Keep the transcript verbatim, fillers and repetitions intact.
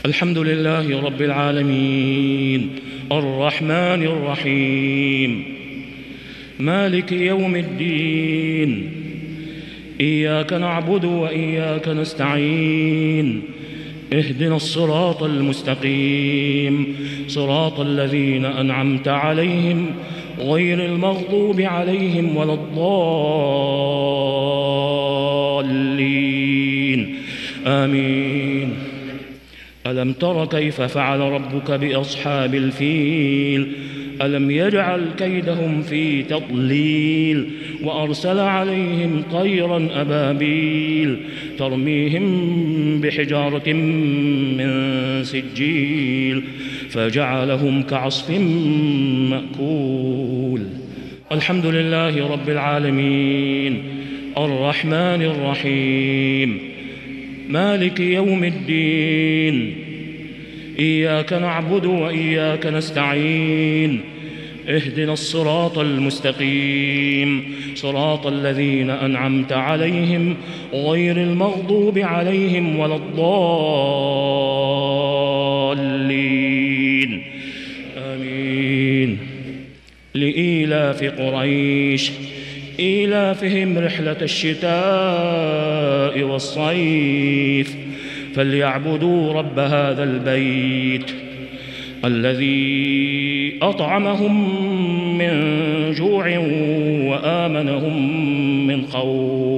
الحمد لله رب العالمين الرحمن الرحيم مالك يوم الدين إياك نعبد وإياك نستعين اهدنا الصراط المستقيم صراط الذين أنعمت عليهم غير المغضوب عليهم ولا الضالين آمين. ألم تر كيف فعل ربك بأصحاب الفيل ألم يجعل كيدهم في تضليل وأرسل عليهم طيرا أبابيل ترميهم بحجارة من سجيل فجعلهم كعصف مأكول. الحمد لله رب العالمين الرحمن الرحيم مالك يوم الدين إياك نعبد وإياك نستعين اهدنا الصراط المستقيم صراط الذين أنعمت عليهم غير المغضوب عليهم ولا الضالين آمين. لإيلاف قريش إيلافهم رحلة الشتاء والصيف فليعبدوا رب هذا البيت الذي أطعمهم من جوع وآمنهم من خوف.